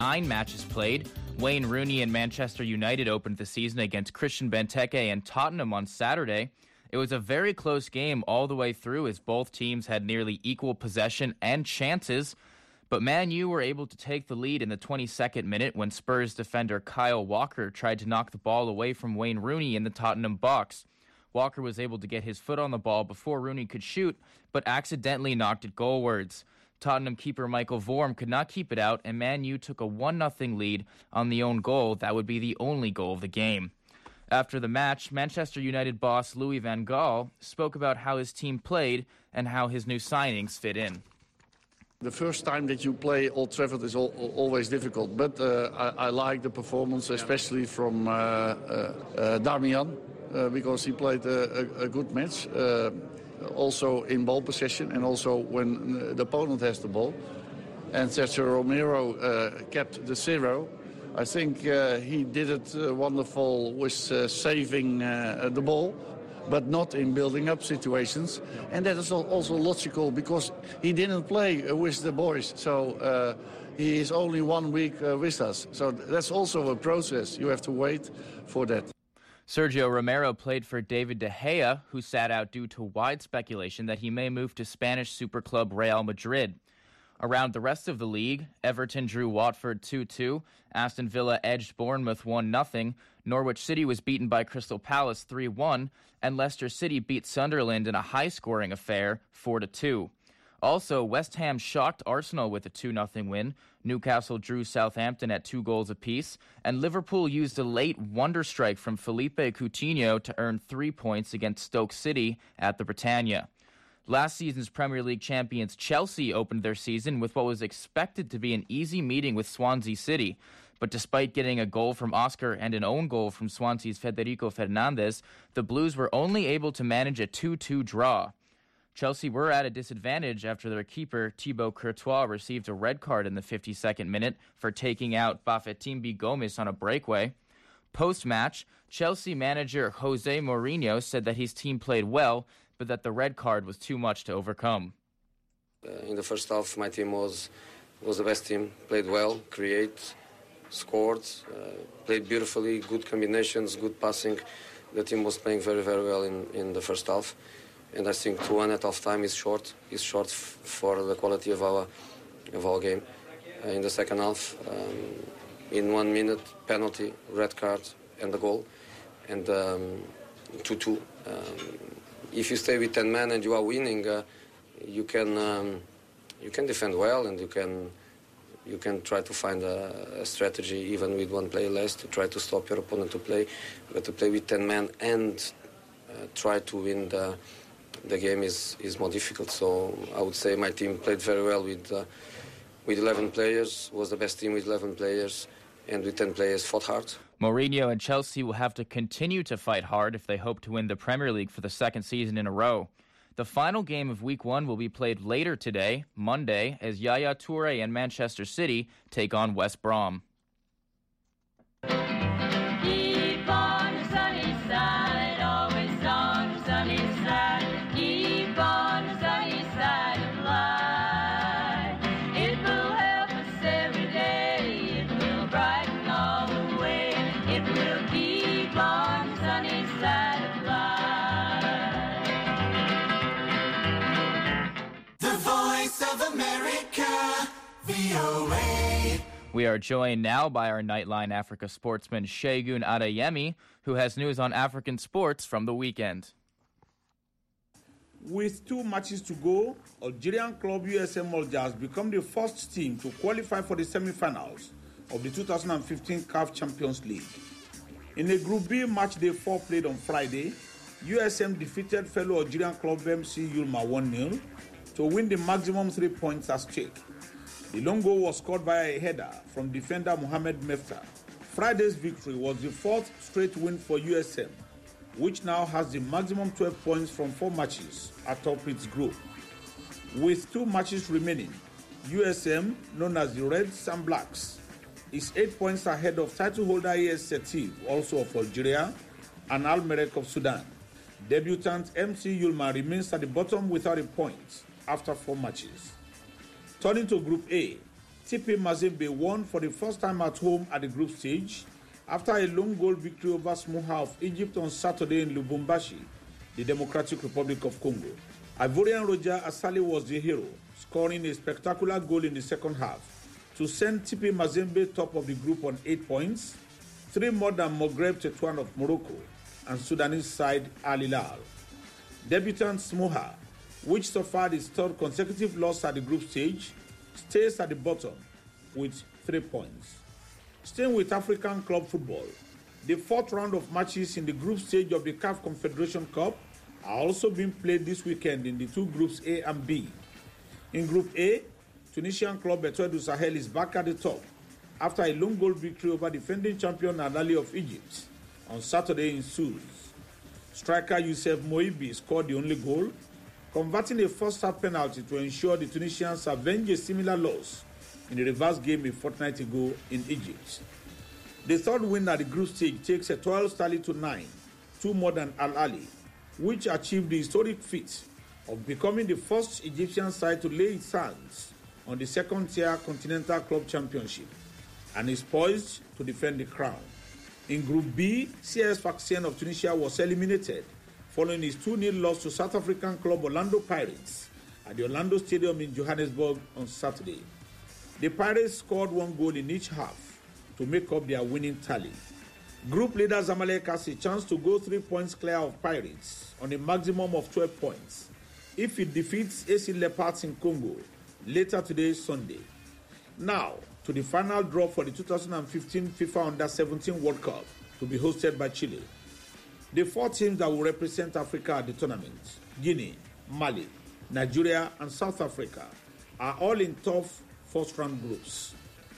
9 matches played. Wayne Rooney and Manchester United opened the season against Christian Benteke and Tottenham on Saturday. It was a very close game all the way through as both teams had nearly equal possession and chances. But Man U were able to take the lead in the 22nd minute when Spurs defender Kyle Walker tried to knock the ball away from Wayne Rooney in the Tottenham box. Walker was able to get his foot on the ball before Rooney could shoot, but accidentally knocked it goalwards. Tottenham keeper Michael Vorm could not keep it out, and Man U took a 1-0 lead on the own goal. That would be the only goal of the game. After the match, Manchester United boss Louis van Gaal spoke about how his team played and how his new signings fit in. The first time that you play Old Trafford is always difficult, but I like the performance, especially from Darmian, because he played a good match, also in ball possession and also when the opponent has the ball. And Sergio Romero kept the 0. I think he did it wonderful with saving the ball, but not in building up situations. And that is also logical because he didn't play with the boys. So he is only 1 week with us. So that's also a process. You have to wait for that. Sergio Romero played for David De Gea, who sat out due to wide speculation that he may move to Spanish super club Real Madrid. Around the rest of the league, Everton drew Watford 2-2, Aston Villa edged Bournemouth 1-0, Norwich City was beaten by Crystal Palace 3-1, and Leicester City beat Sunderland in a high-scoring affair 4-2. Also, West Ham shocked Arsenal with a 2-0 win, Newcastle drew Southampton at 2 goals apiece, and Liverpool used a late wonder strike from Felipe Coutinho to earn 3 points against Stoke City at the Britannia. Last season's Premier League champions Chelsea opened their season with what was expected to be an easy meeting with Swansea City. But despite getting a goal from Oscar and an own goal from Swansea's Federico Fernandez, the Blues were only able to manage a 2-2 draw. Chelsea were at a disadvantage after their keeper Thibaut Courtois received a red card in the 52nd minute for taking out Bafétimbi Gomis on a breakaway. Post-match, Chelsea manager Jose Mourinho said that his team played well, but that the red card was too much to overcome. In the first half, my team was the best team, played well, scored, played beautifully, good combinations, good passing. The team was playing very, very well in the first half. And I think 2-1 at half-time is short for the quality of our game. In the second half, in 1 minute, penalty, red card, and the goal, and 2-2. If you stay with 10 men and you are winning, you can defend well, and you can try to find a strategy even with 1 player less to try to stop your opponent to play. But to play with 10 men and try to win the game is more difficult. So I would say my team played very well with 11 players, was the best team with 11 players, and with 10 players fought hard. Mourinho and Chelsea will have to continue to fight hard if they hope to win the Premier League for the second season in a row. The final game of Week 1 will be played later today, Monday, as Yaya Toure and Manchester City take on West Brom. Keep on the sunny side, always on the sunny side. Keep on the sunny side of life. It will help us every day. It will brighten all the way. It will keep on the sunny side of life. The Voice of America, VOA. We are joined now by our Nightline Africa sportsman Segun Adeyemi, who has news on African sports from the weekend. With 2 matches to go, Algerian club USM Alger has become the first team to qualify for the semi-finals of the 2015 CAF Champions League. In a Group B match day 4 played on Friday, USM defeated fellow Algerian club MC Yulma 1-0 to win the maximum 3 points at stake. The long goal was scored via a header from defender Mohamed Mefta. Friday's victory was the 4th straight win for USM, which now has the maximum 12 points from 4 matches atop its group. With 2 matches remaining, USM, known as the Reds and Blacks, is 8 points ahead of title holder AS Setif, also of Algeria, and Al Merrek of Sudan. Debutant MC Yulma remains at the bottom without a point after 4 matches. Turning to Group A, TP Mazembe won for the first time at home at the group stage after a lone goal victory over Smoha of Egypt on Saturday in Lubumbashi, the Democratic Republic of Congo. Ivorian Roger Asali was the hero, scoring a spectacular goal in the second half to send TP Mazembe top of the group on 8 points, 3 more than Maghreb Tetouan of Morocco and Sudanese side Al Hilal. Debutant Smoha, which suffered its third consecutive loss at the group stage, stays at the bottom with 3 points. Staying with African club football, the fourth round of matches in the group stage of the CAF Confederation Cup are also being played this weekend in the two groups A and B. In Group A, Tunisian club Etoile du Sahel is back at the top after a lone goal victory over defending champion Al Ahly of Egypt on Saturday in Sousse. Striker Youssef Moibi scored the only goal, converting a first-half penalty to ensure the Tunisians avenge a similar loss in the reverse game a fortnight ago in Egypt. The third win at the group stage takes Etoile Stali to 9, 2 more than Al Ahly, which achieved the historic feat of becoming the first Egyptian side to lay its hands on the second-tier Continental Club Championship and is poised to defend the crown. In Group B, CS Sfaxien of Tunisia was eliminated following his 2-0 loss to South African club Orlando Pirates at the Orlando Stadium in Johannesburg on Saturday. The Pirates scored 1 goal in each half to make up their winning tally. Group leader Zamalek has a chance to go 3 points clear of Pirates on a maximum of 12 points if it defeats AC Leopards in Congo later today, Sunday. Now, to the final draw for the 2015 FIFA Under-17 World Cup to be hosted by Chile. The 4 teams that will represent Africa at the tournament, Guinea, Mali, Nigeria, and South Africa, are all in tough first-round groups.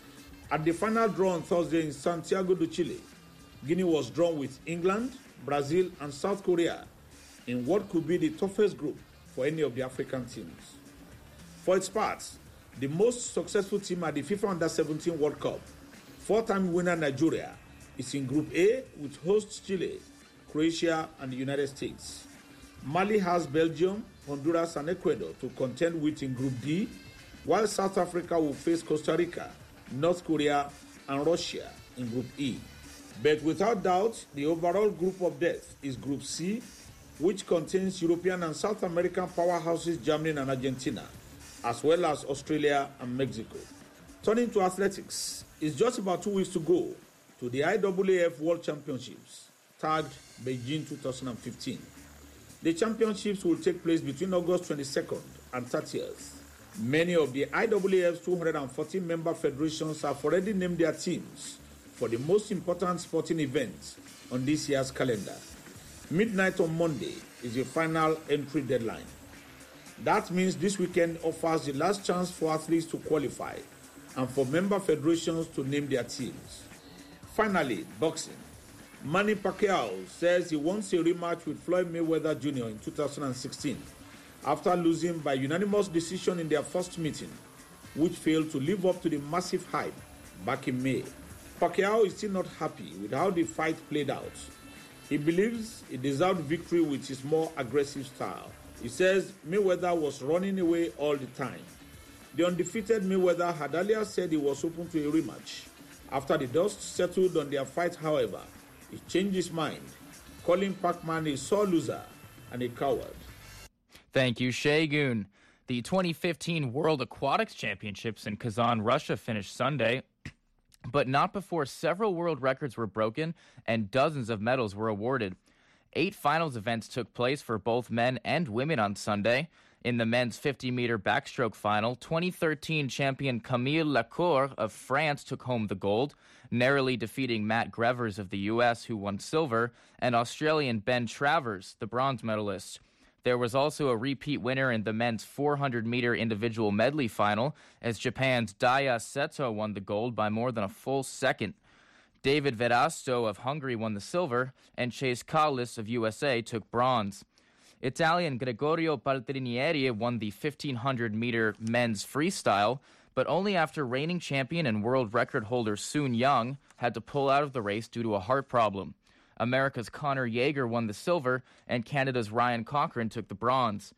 At the final draw on Thursday in Santiago de Chile, Guinea was drawn with England, Brazil, and South Korea in what could be the toughest group for any of the African teams. For its part, the most successful team at the FIFA Under-17 World Cup, 4-time winner Nigeria, is in Group A with hosts Chile, Croatia, and the United States. Mali has Belgium, Honduras, and Ecuador to contend with in Group D, while South Africa will face Costa Rica, North Korea, and Russia in Group E. But without doubt, the overall group of death is Group C, which contains European and South American powerhouses Germany and Argentina, as well as Australia and Mexico. Turning to athletics, it's just about 2 weeks to go to the IAAF World Championships, tagged Beijing 2015. The championships will take place between August 22nd and 30th. Many of the IAAF's 214 member federations have already named their teams for the most important sporting events on this year's calendar. Midnight on Monday is the final entry deadline. That means this weekend offers the last chance for athletes to qualify and for member federations to name their teams. Finally, boxing. Manny Pacquiao says he wants a rematch with Floyd Mayweather Jr. in 2016 after losing by unanimous decision in their first meeting, which failed to live up to the massive hype back in May. Pacquiao is still not happy with how the fight played out. He believes he deserved victory with his more aggressive style. He says Mayweather was running away all the time. The undefeated Mayweather had earlier said he was open to a rematch. After the dust settled on their fight, however, he changed his mind, calling Pacman a sore loser and a coward. Thank you, Shagun. The 2015 World Aquatics Championships in Kazan, Russia finished Sunday, but not before several world records were broken and dozens of medals were awarded. 8 finals events took place for both men and women on Sunday. In the men's 50-meter backstroke final, 2013 champion Camille Lacour of France took home the gold, narrowly defeating Matt Grevers of the U.S., who won silver, and Australian Ben Travers, the bronze medalist. There was also a repeat winner in the men's 400-meter individual medley final, as Japan's Daya Seto won the gold by more than a full second. David Verasto of Hungary won the silver, and Chase Collis of USA took bronze. Italian Gregorio Paltrinieri won the 1,500-meter men's freestyle, but only after reigning champion and world record holder Soon Young had to pull out of the race due to a heart problem. America's Connor Yeager won the silver, and Canada's Ryan Cochran took the bronze.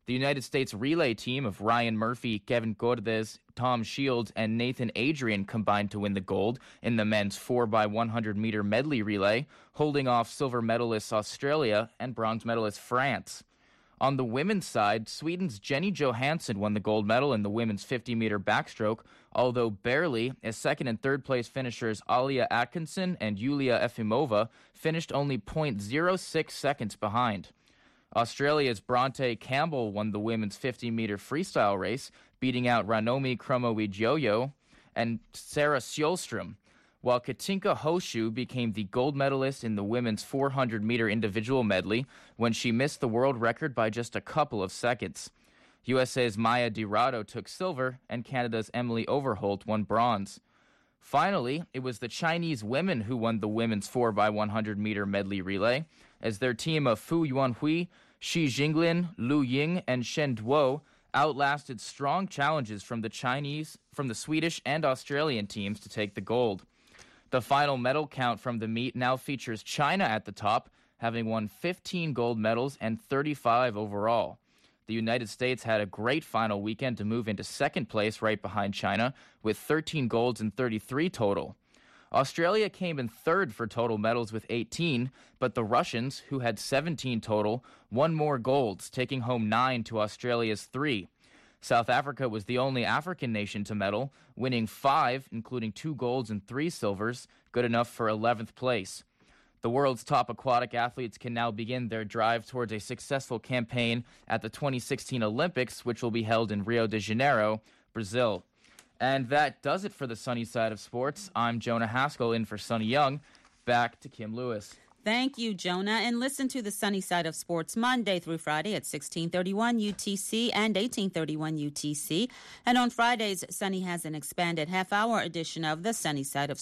The United States relay team of Ryan Murphy, Kevin Cordes, Tom Shields, and Nathan Adrian combined to win the gold in the men's 4x100-meter medley relay, holding off silver medalists Australia and bronze medalist France. On the women's side, Sweden's Jenny Johansson won the gold medal in the women's 50-meter backstroke, although barely, as second and third place finishers Alia Atkinson and Yulia Efimova finished only 0.06 seconds behind. Australia's Bronte Campbell won the women's 50-meter freestyle race, beating out Ranomi Kromowidjojo and Sarah Sjölström, while Katinka Hoshu became the gold medalist in the women's 400-meter individual medley when she missed the world record by just a couple of seconds. USA's Maya DiRado took silver, and Canada's Emily Overholt won bronze. Finally, it was the Chinese women who won the women's 4x100-meter medley relay, as their team of Fu Yuanhui, Shi Jinglin, Lu Ying, and Shen Duo outlasted strong challenges from the Swedish and Australian teams to take the gold. The final medal count from the meet now features China at the top, having won 15 gold medals and 35 overall. The United States had a great final weekend to move into second place right behind China with 13 golds and 33 total. Australia came in third for total medals with 18, but the Russians, who had 17 total, won more golds, taking home 9 to Australia's 3. South Africa was the only African nation to medal, winning 5, including 2 golds and 3 silvers, good enough for 11th place. The world's top aquatic athletes can now begin their drive towards a successful campaign at the 2016 Olympics, which will be held in Rio de Janeiro, Brazil. And that does it for the Sunny Side of Sports. I'm Jonah Haskell in for Sonny Young. Back to Kim Lewis. Thank you, Jonah. And listen to the Sunny Side of Sports Monday through Friday at 1631 UTC and 1831 UTC. And on Fridays, Sunny has an expanded half-hour edition of the Sunny Side of